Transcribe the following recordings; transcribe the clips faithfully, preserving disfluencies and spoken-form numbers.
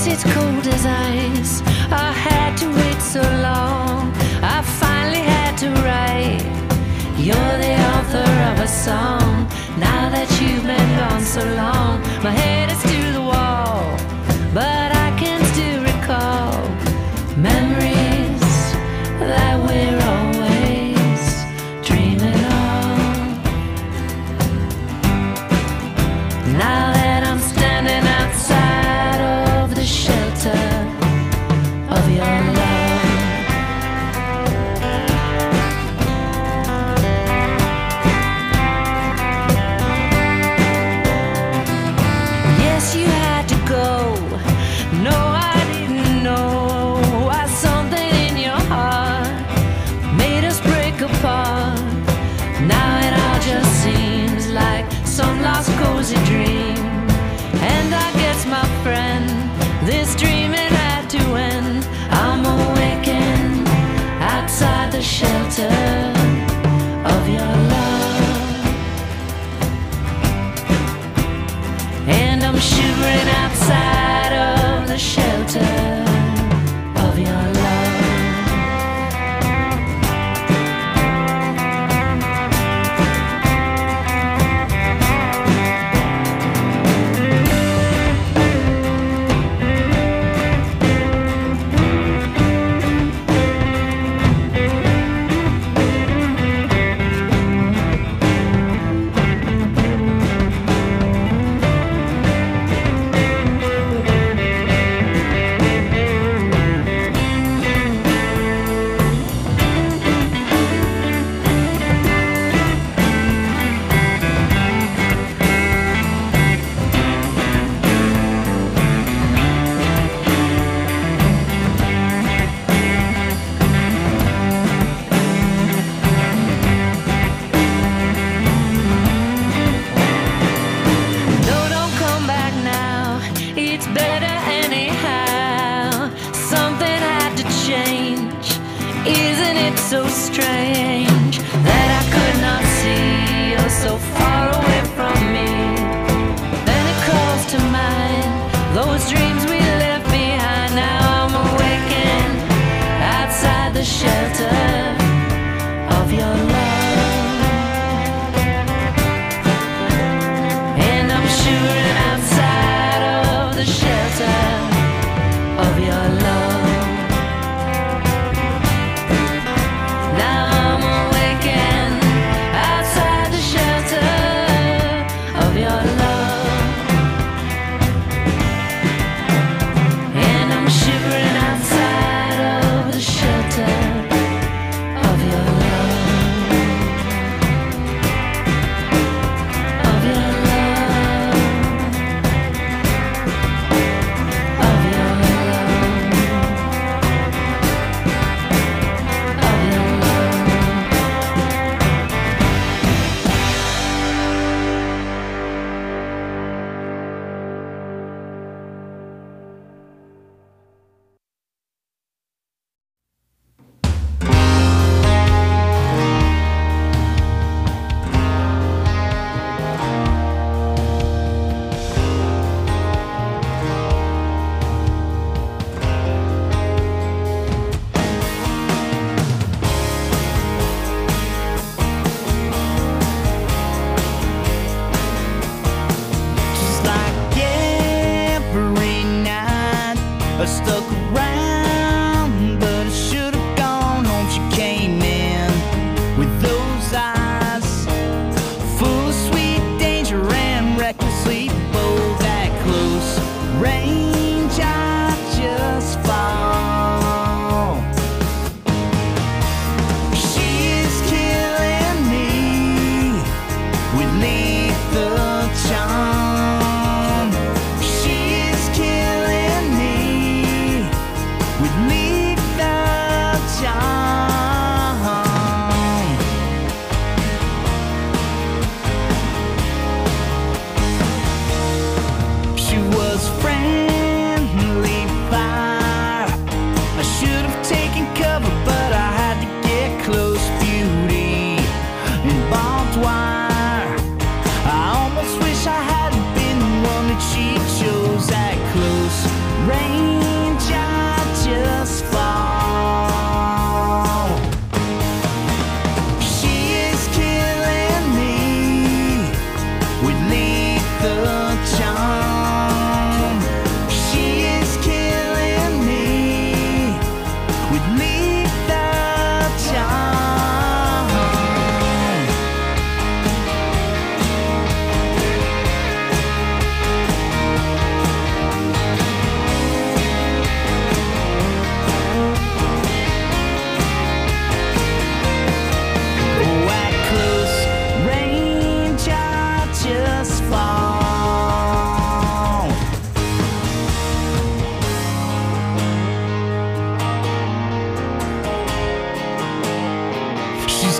it's cold as ice. I had to wait so long. I finally had to write. You're the author of a song. Now that you've been gone so long, my head is to the wall, but I can still recall memories that we're always dreaming of. Now that I'm standing outside of the shelter of your love, yes, you had to go. No, I didn't know why something in your heart made us break apart. Now it all just seems like some lost cozy dream. And I guess, my friend, this dream it had to end. I'm awakened outside the shelter of your love, and I'm shivering outside of the shelter of your love. It's better anyhow. Something had to change. Isn't it so strange that I could not see you're so far away from me? Then it calls to mind those dreams we left behind. Now I'm awakened outside the shelter of your love, and I'm shivering outside of the shelter of your love. Now I'm awakened outside the shelter of your love, and I'm shivering outside of the shelter of your love, of your love, of your love, of your love. Just like every night I stuck around, but I should have gone home. She came in with those eyes full of sweet danger and recklessly bold. That close range, I just fall. She is killing me with lethal charm. She is killing me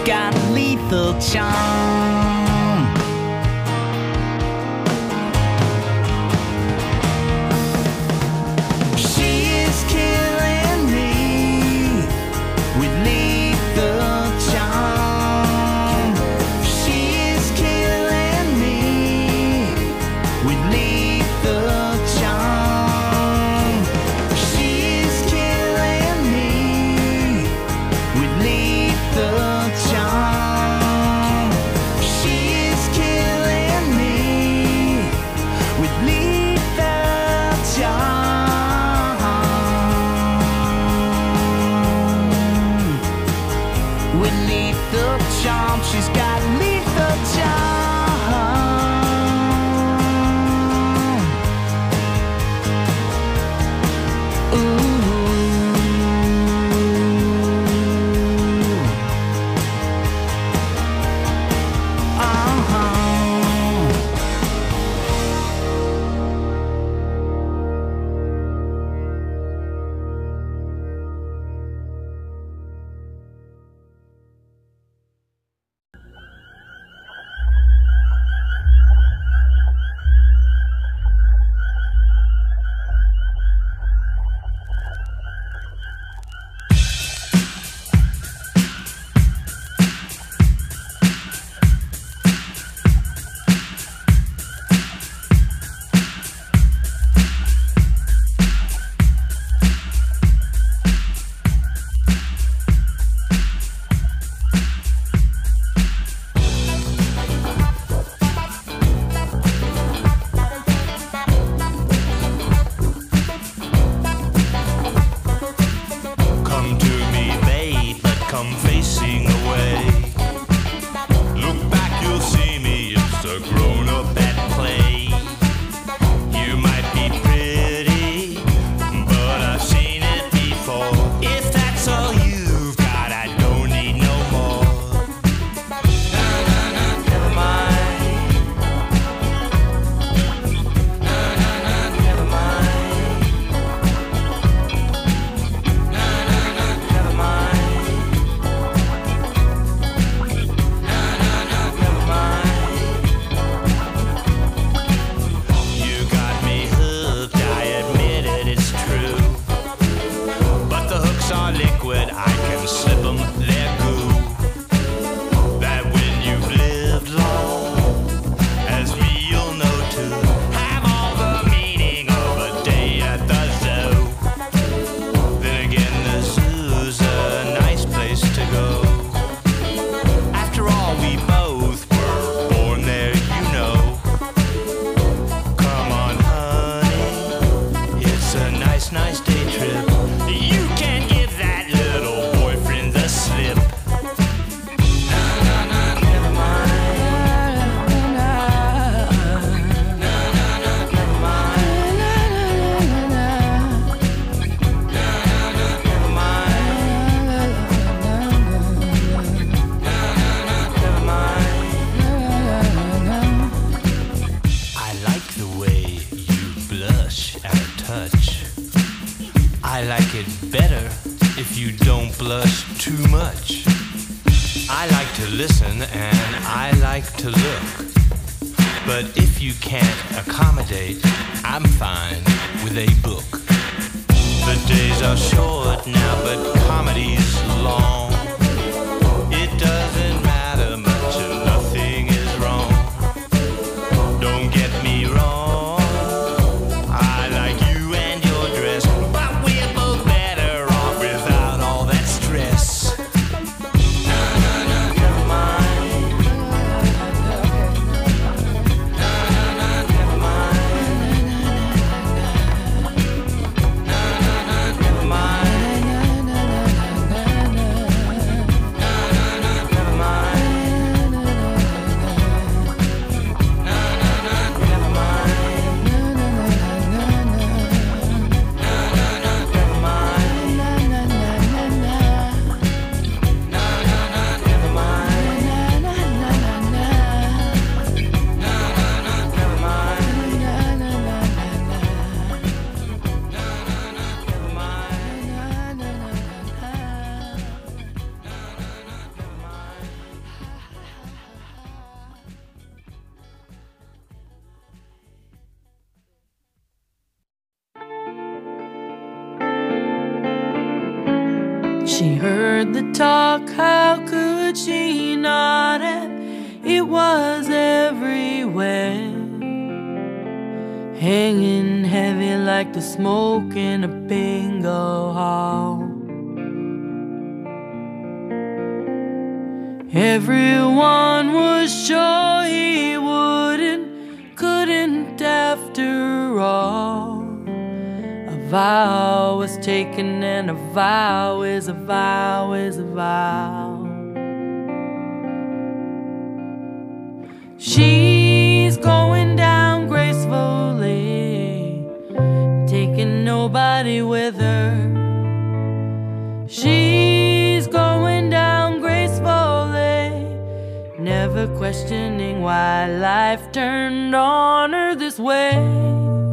got lethal charm. She is killing me with lethal charm. She is killing me with lethal charm. She is killing me with lethal charm. She is killing me with lethal charm. With lethal charm, she's got lethal charm. Ooh. Come to me, babe, but come facing away. Look back, you'll see me, it's a grown-up at play. You might be pretty, but I've seen it before. If that's all you've got, I don't need no more. Na na na, never mind. Na na na, never mind. Na na na, never mind. Na na na, never mind. You got me hooked, I admit it, it's true. But the hooks are liquid, I can slip them, they're goo. That when you've lived long, as me you'll know too. Have all the meaning of a day at the zoo. Then again, the zoo's a nice place to go. After all, we both were born there, you know. Come on, honey, it's a nice, nice day trip. You can give that little boyfriend the slip. Na na na, never mind. Na na na, never mind. Na na na, never mind. Na na na, never mind. I like the way you blush at a touch. I like it better if you don't blush too much. I like to listen and I like to look. But if you can't accommodate, I'm fine with a book. The days are short now, but comedy's long. It doesn't matter much and nothing is wrong. Don't get me wrong, I like you and your dress, but we're both better off without all that stress. Na na na, never mind. Na na na, never mind. Na na na, never mind. She heard the talk, how could she not have? It was everywhere, hanging heavy like the smoke in a bingo hall. Everyone was sure he wouldn't, couldn't after all. A vow was taken, and a vow is a vow is a vow. She's going down gracefully, taking nobody with her. She's going down gracefully, never questioning why life turned on her this way.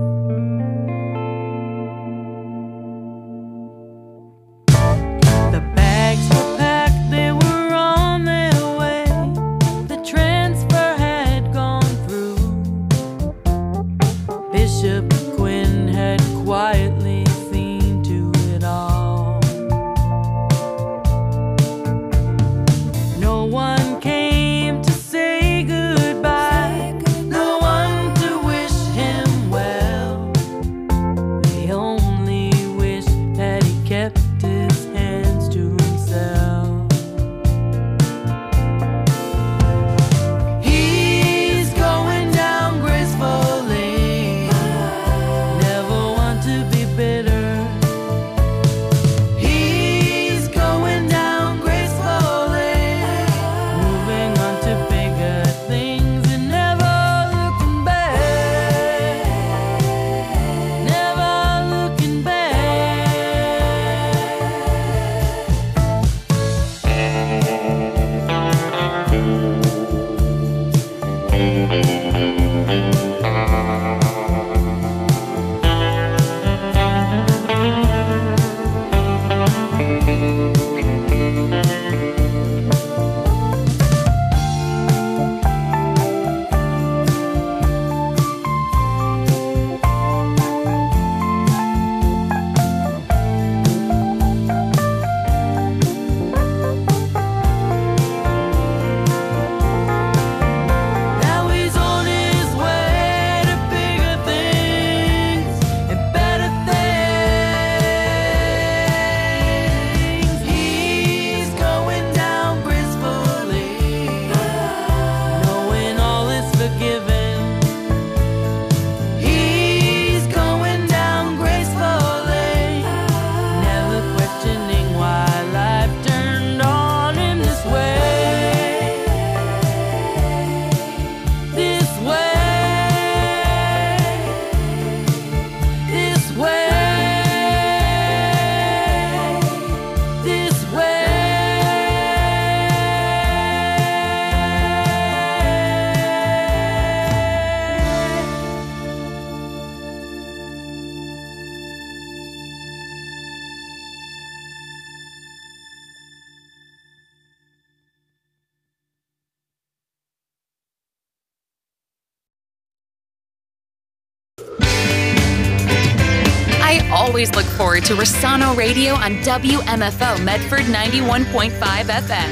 Always look forward to Rossano Radio on W M F O Medford ninety-one point five F M.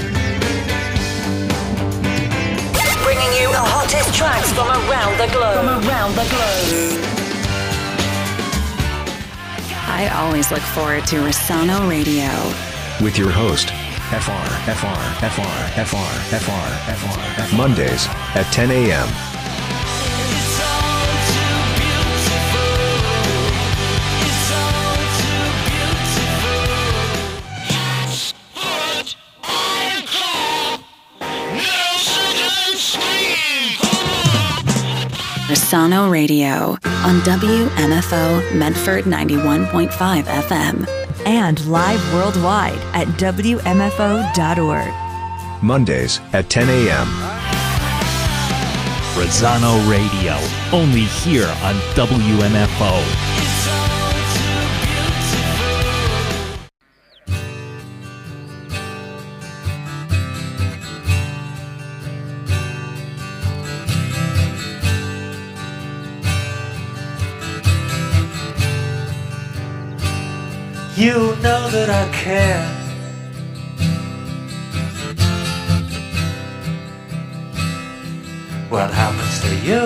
Bringing you the hottest tracks from around the globe. From around the globe. I always look forward to Rossano Radio. With your host, F R, F R, F R, F R, F R, F R, F R. Mondays at ten a.m. Rossano Radio on W M F O Medford ninety-one point five F M. And live worldwide at W M F O dot org. Mondays at ten a.m. Rossano Radio, only here on W M F O. You know that I care what happens to you.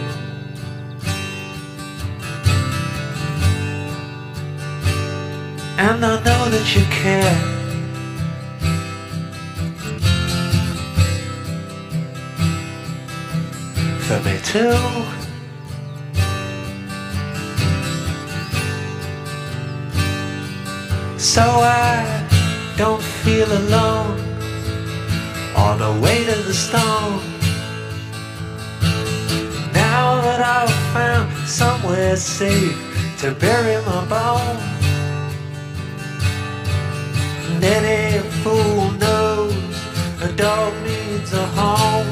And I know that you care. For me too. So I don't feel alone on the way to the stone. Now that I've found somewhere safe to bury my bone. And any fool knows a dog needs a home.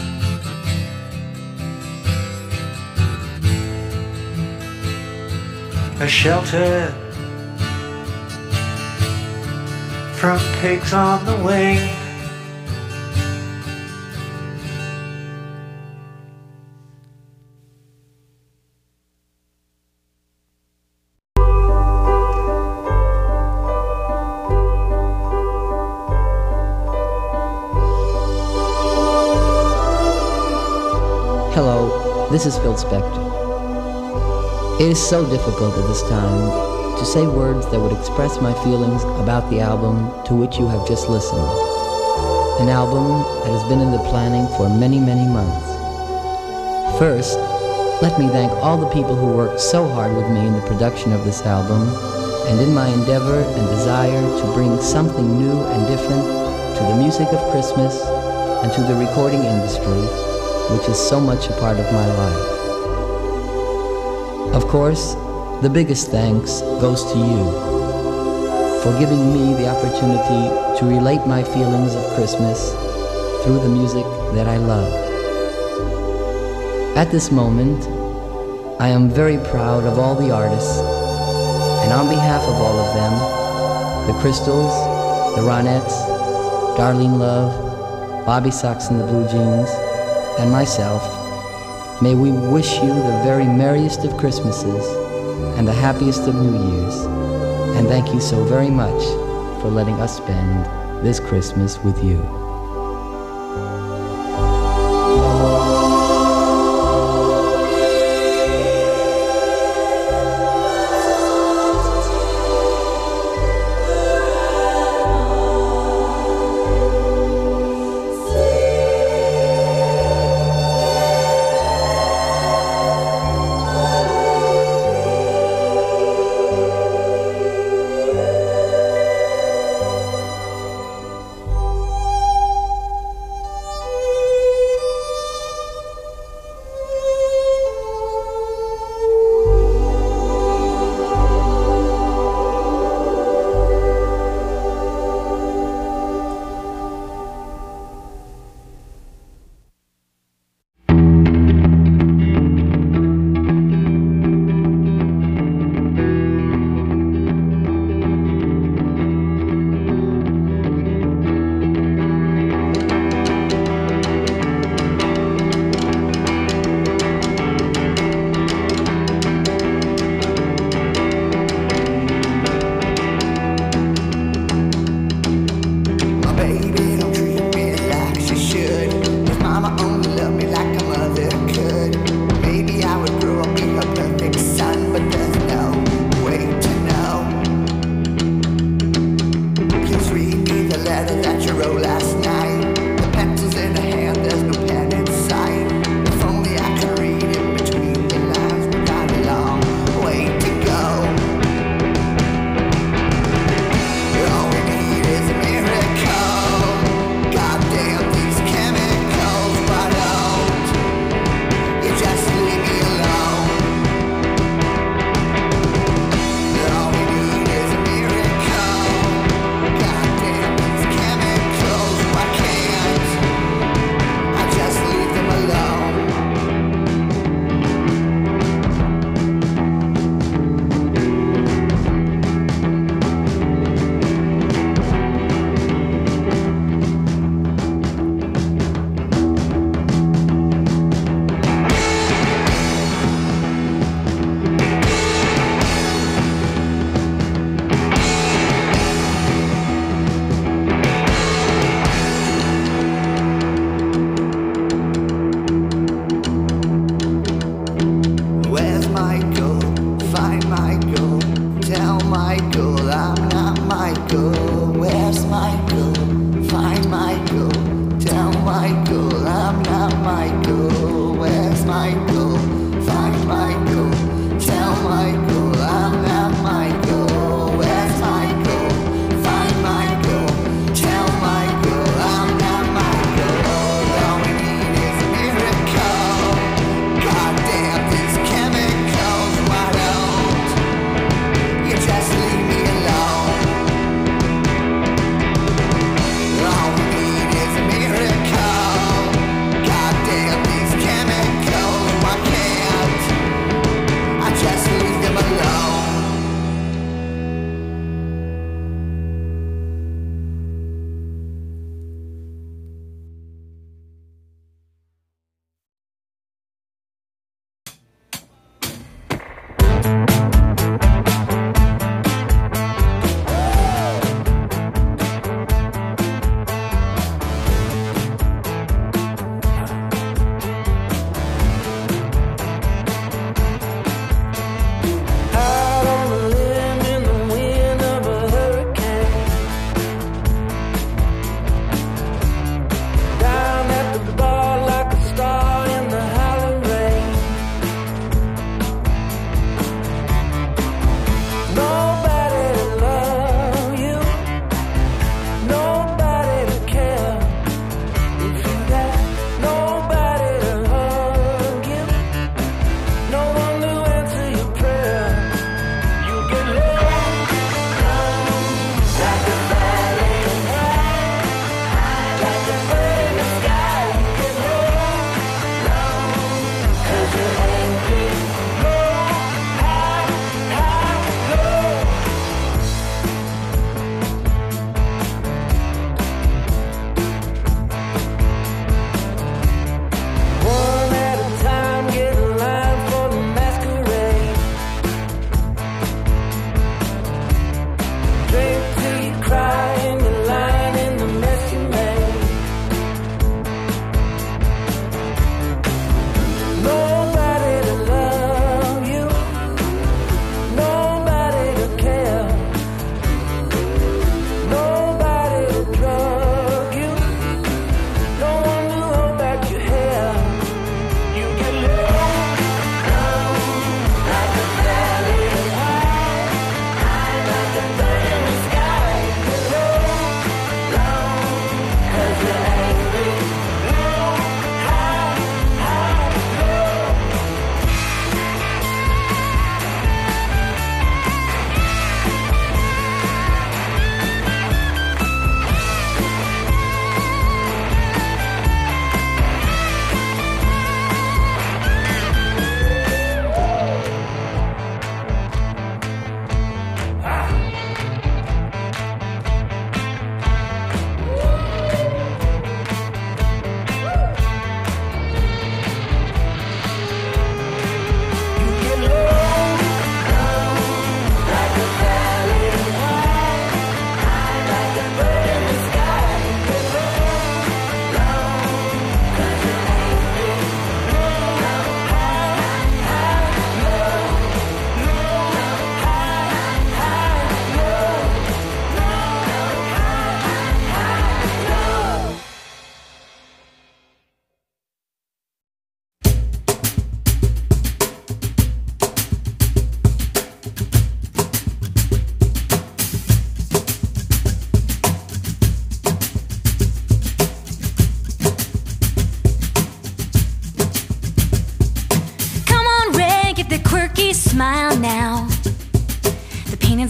A shelter from pigs on the wing. Hello, this is Phil Spector. It is so difficult at this time to say words that would express my feelings about the album to which you have just listened. An album that has been in the planning for many, many months. First, let me thank all the people who worked so hard with me in the production of this album and in my endeavor and desire to bring something new and different to the music of Christmas and to the recording industry, which is so much a part of my life. Of course, the biggest thanks goes to you for giving me the opportunity to relate my feelings of Christmas through the music that I love. At this moment, I am very proud of all the artists, and on behalf of all of them, the Crystals, the Ronettes, Darlene Love, Bobby Sox and the Blue Jeans, and myself, may we wish you the very merriest of Christmases and the happiest of New Years. And thank you so very much for letting us spend this Christmas with you.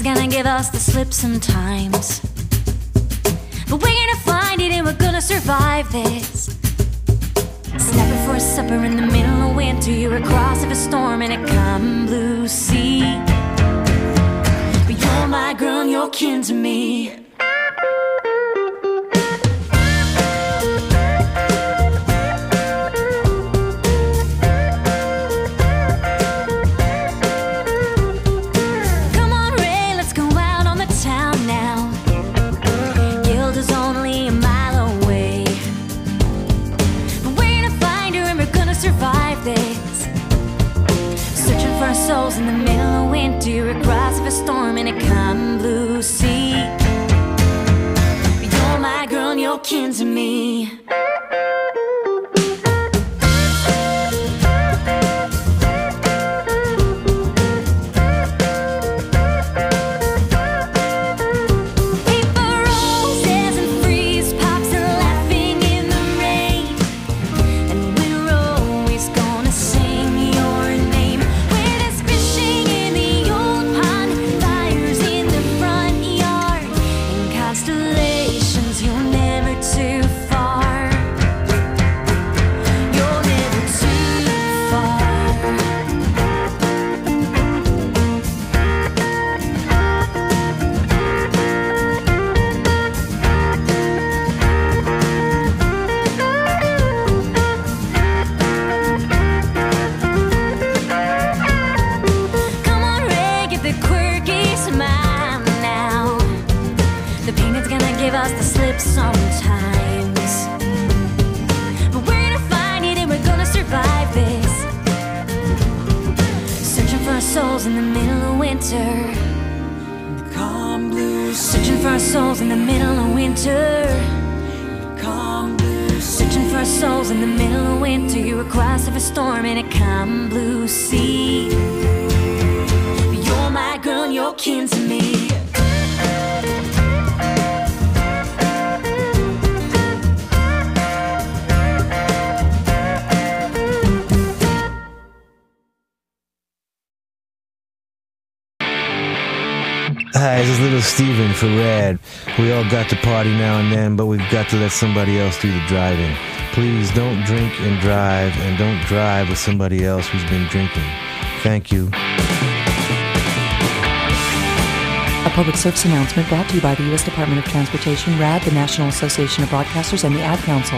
gonna give us the slip sometimes, but we're gonna find it and we're gonna survive this. Snapping for a supper in the middle of winter, you're across of a storm in a calm blue sea. But you're my girl and you're kin to me. Souls in the middle of winter, across of a storm in a calm blue sea. You're my girl and you're kin to me. Souls in the middle of winter, calm blue. Searching for our souls in the middle of winter, calm blue. Searching for our souls in the middle of winter. You're across of a storm in a calm blue sea. You're my girl and you're kin to me. Hi, this is Little Steven for Rad. We all got to party now and then, but we've got to let somebody else do the driving. Please don't drink and drive, and don't drive with somebody else who's been drinking. Thank you. A public service announcement brought to you by the U S Department of Transportation, RAD, the National Association of Broadcasters, and the Ad Council.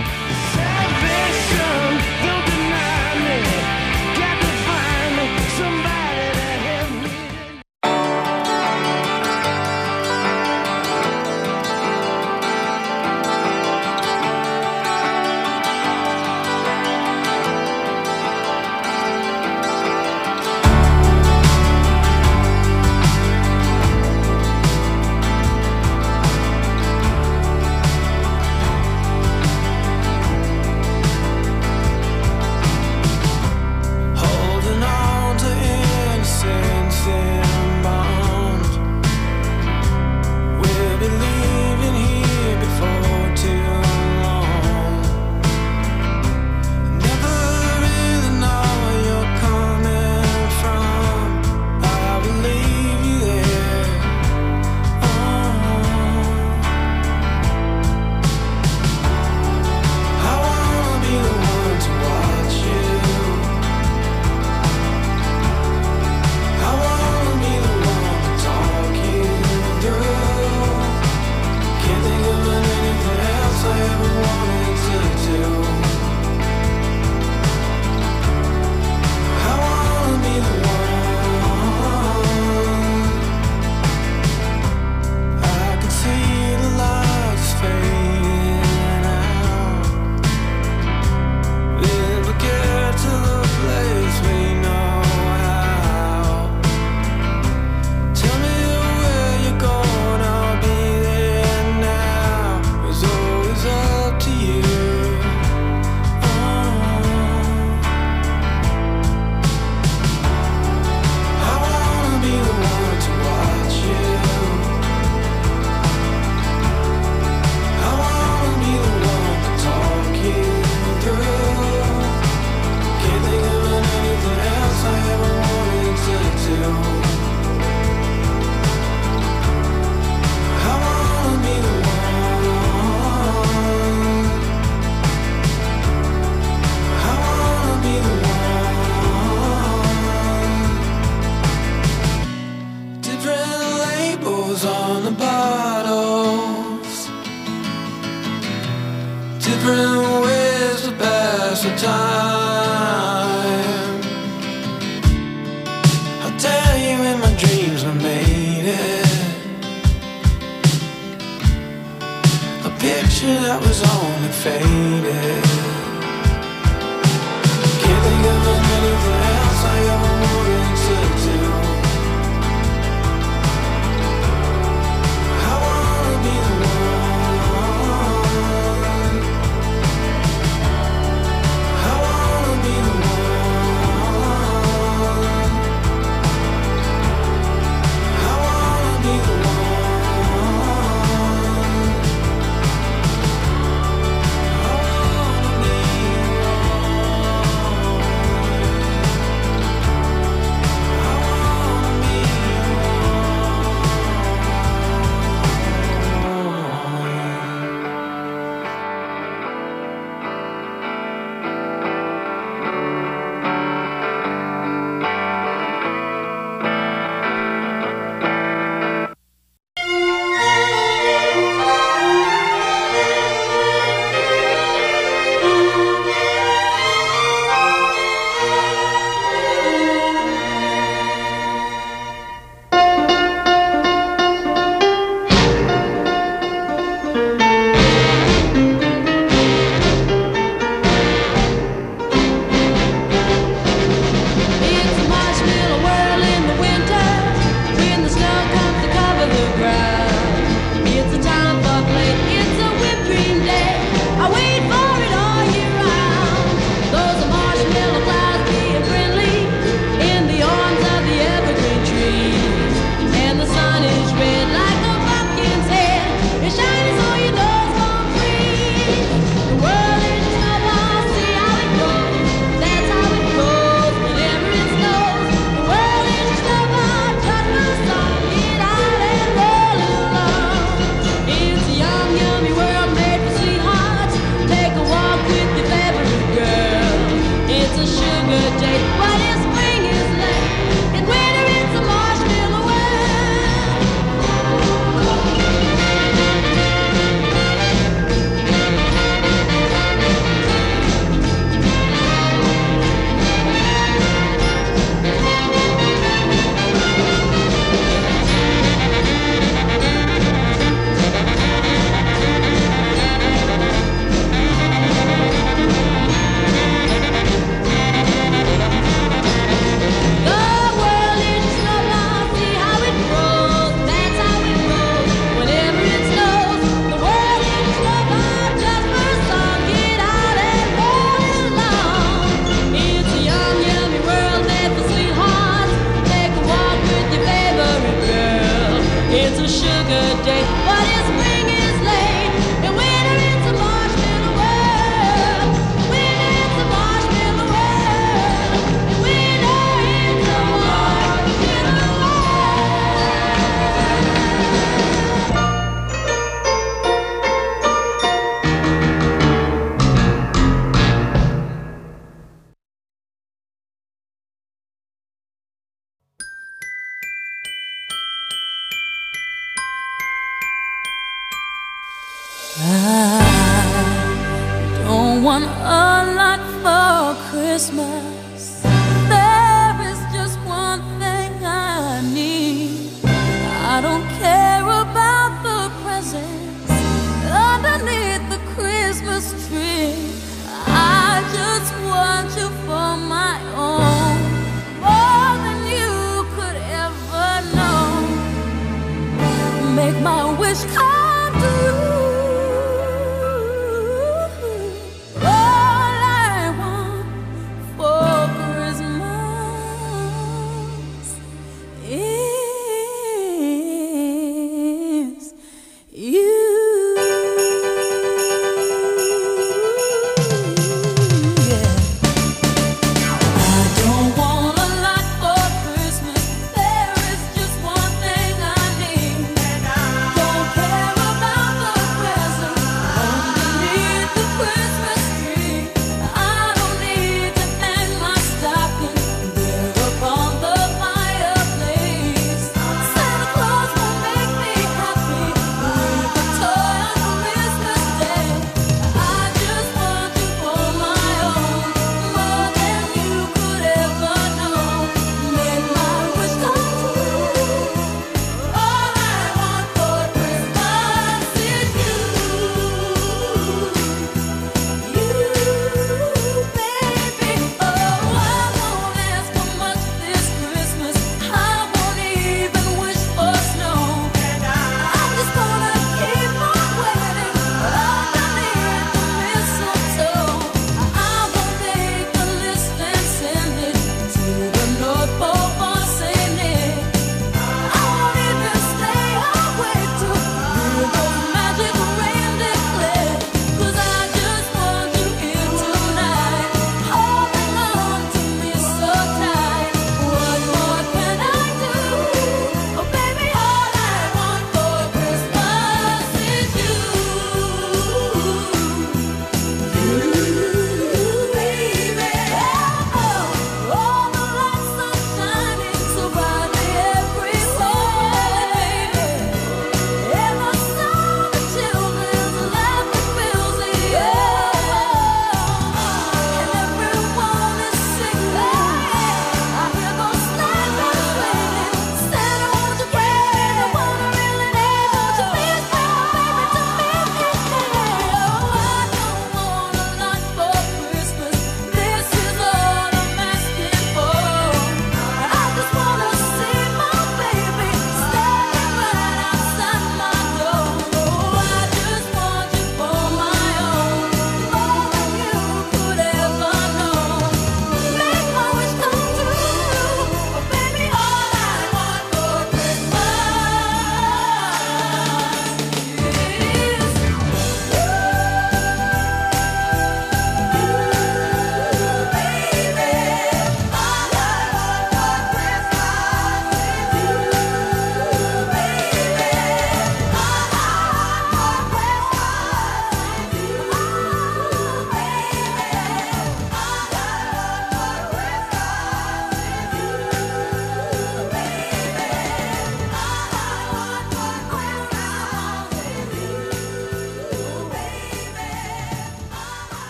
on the bottles, different ways to pass the time. I'll tell you in my dreams I made it, a picture that was only faded. Can't think of anything else I ever wanted to do. I wanna be the one. I wanna be the one. I wanna be the There is just one thing I need. Don't care about the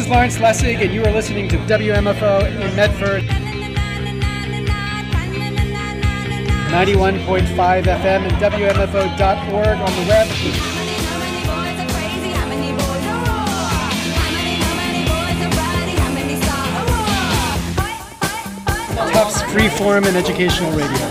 is Lawrence Lessig, and you are listening to W M F O in Medford. ninety-one point five F M and W M F O dot org on the web. Tufts Freeform and Educational Radio.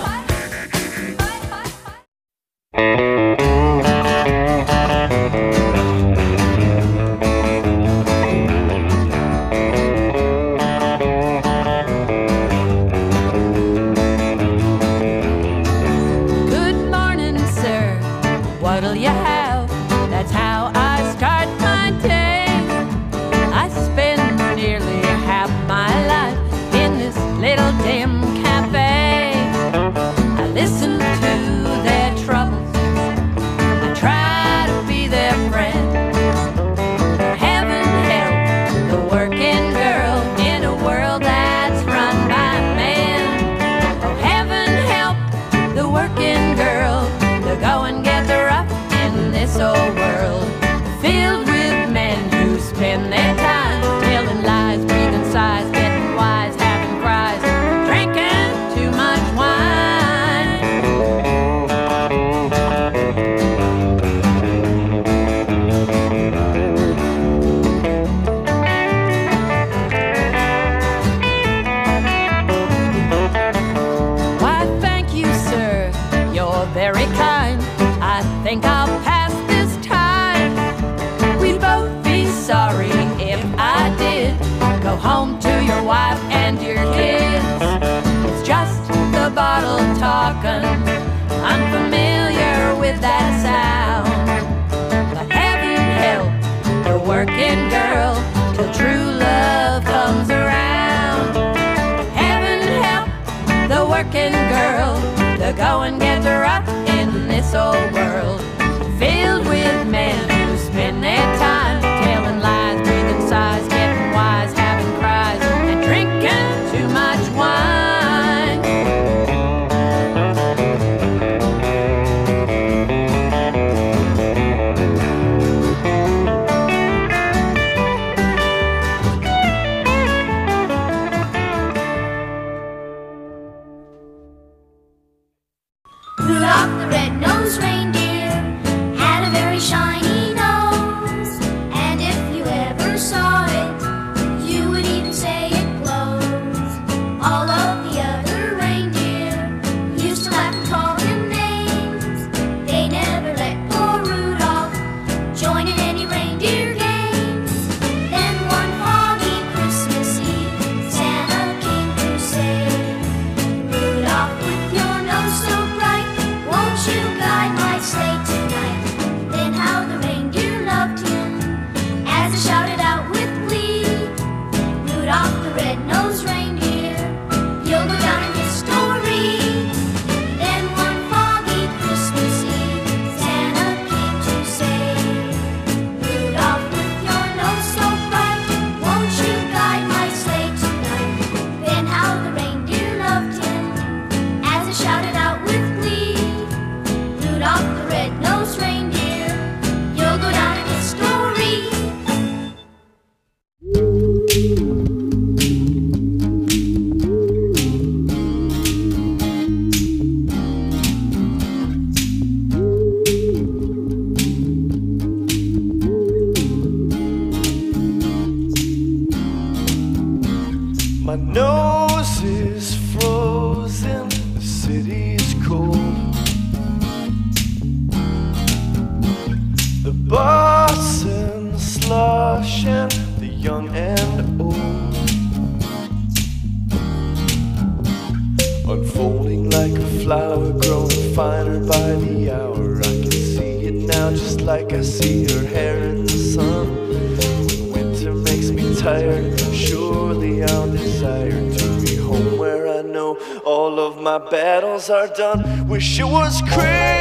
Battles are done. Wish it was Christmas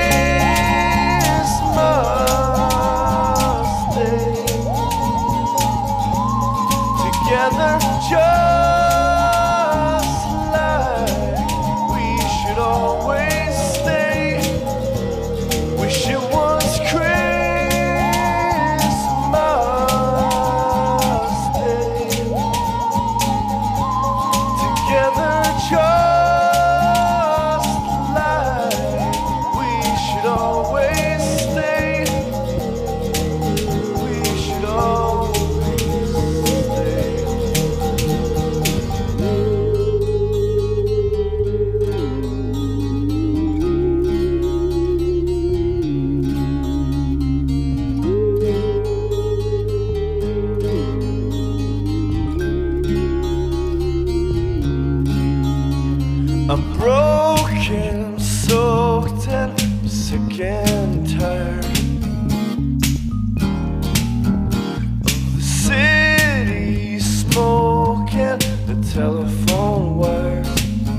Day. Together, just like we should always stay. Wish it was Christmas Day. getting tired of the city smoke and the telephone wires.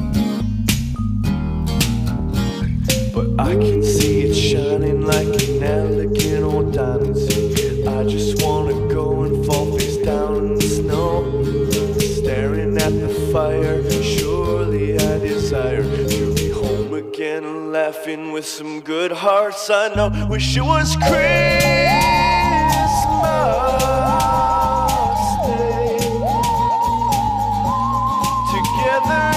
But I can see it shining like an elegant old diamond. I just wanna go and fall face down in the snow, staring at the fire. Surely I desire to be home again and laughing with some good hearts. I know, wish it was Christmas Day, together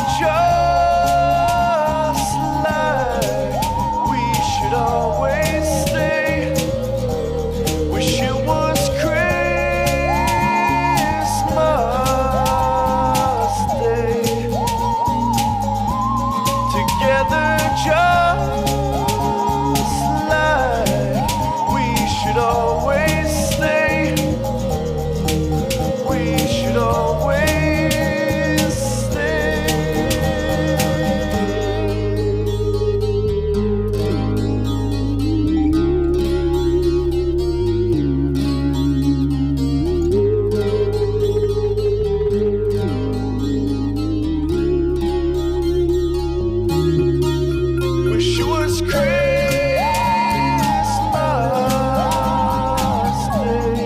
just like we should always stay. Wish it was Christmas Day, together just like we should always stay. We should always stay. Wish it was Christmas Day,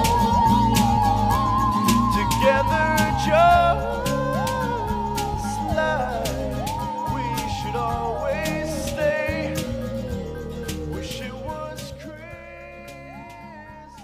together just like we should always stay. Wish it was Christmas.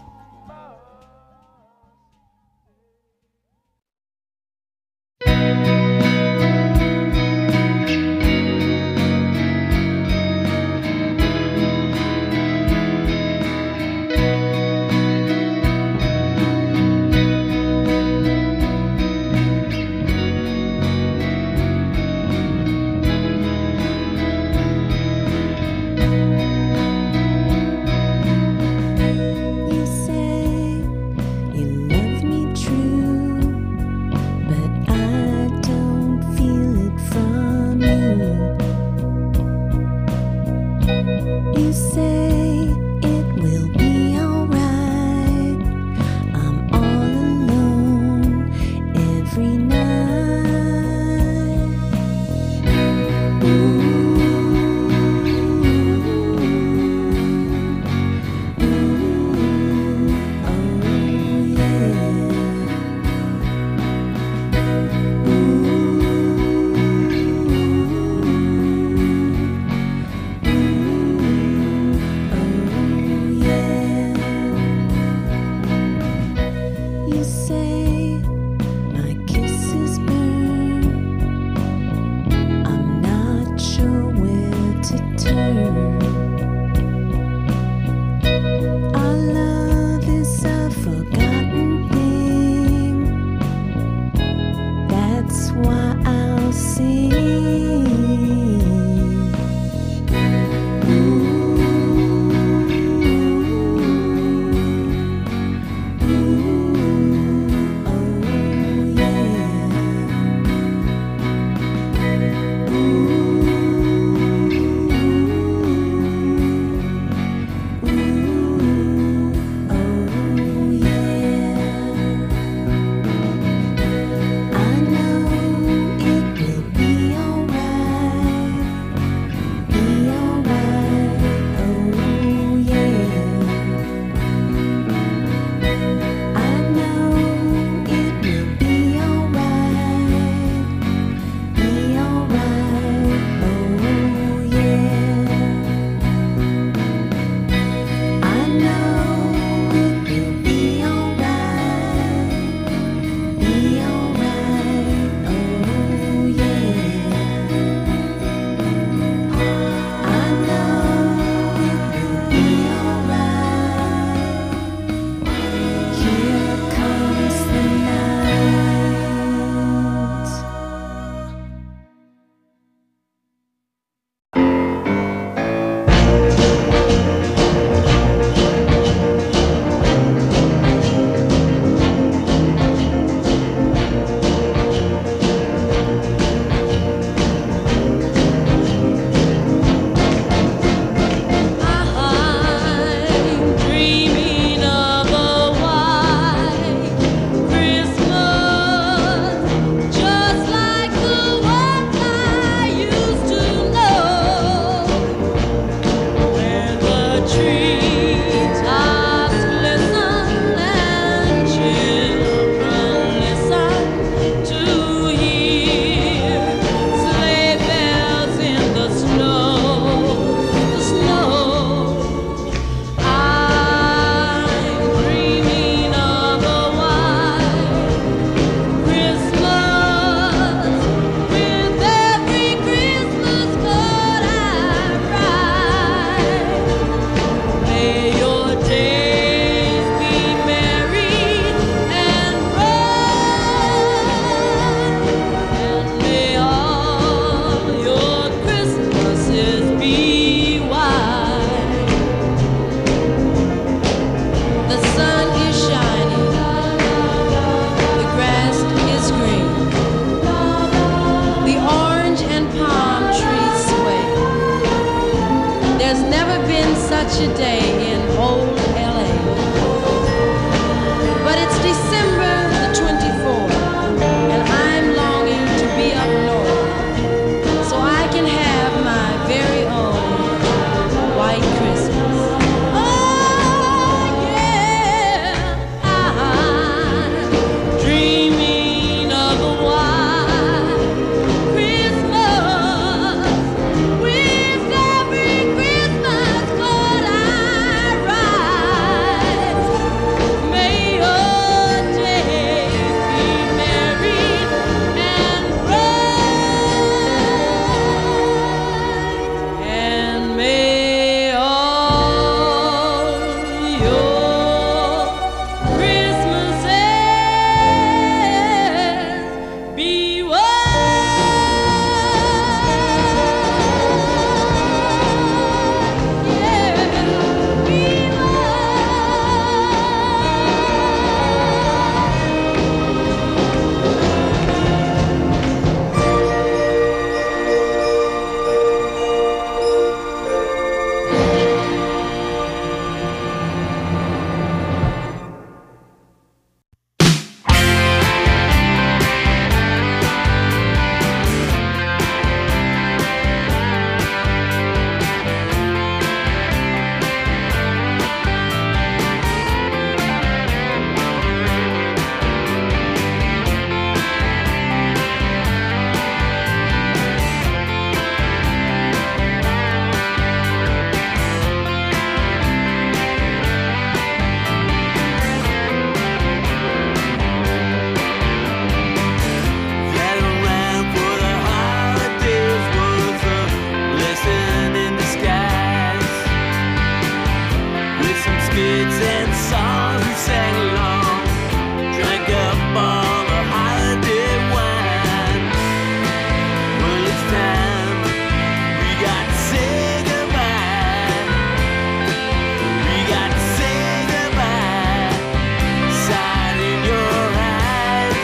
You say you love me true, but I don't feel it from you. You say it will be alright. I'm all alone every night. Ooh. You say my kisses burn. I'm not sure where to turn. Our love is a forgotten thing. That's why I'll sing. such a day in old L A. But it's December the twenty-fourth, and I'm longing to be up north so I can have my very own white Christmas. Oh, yeah, I'm dreaming of a white Christmas with every Christmas card I write. May your days be merry and bright, and may all your Christmases be and songs we sang along, drank up all the holiday wine. Well, it's time we got to say goodbye. We got to say goodbye. Sight in your eyes.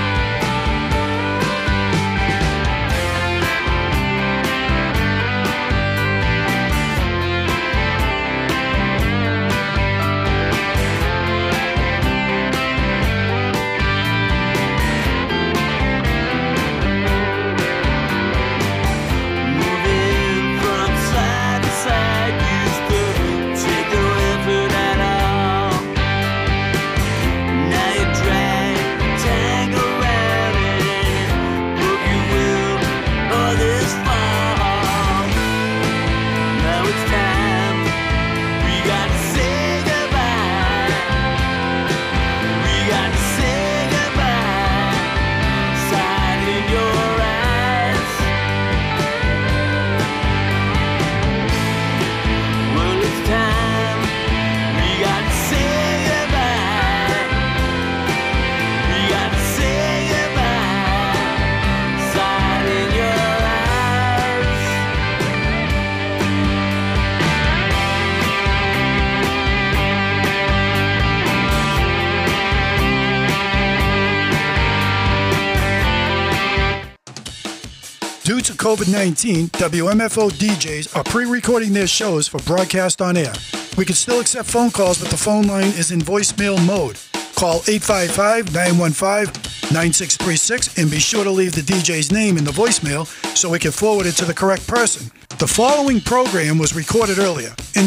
Due to COVID nineteen, W M F O D Js are pre-recording their shows for broadcast on air. We can still accept phone calls, but the phone line is in voicemail mode. Call eight five five, nine one five, nine six three six and be sure to leave the D J's name in the voicemail so we can forward it to the correct person. The following program was recorded earlier.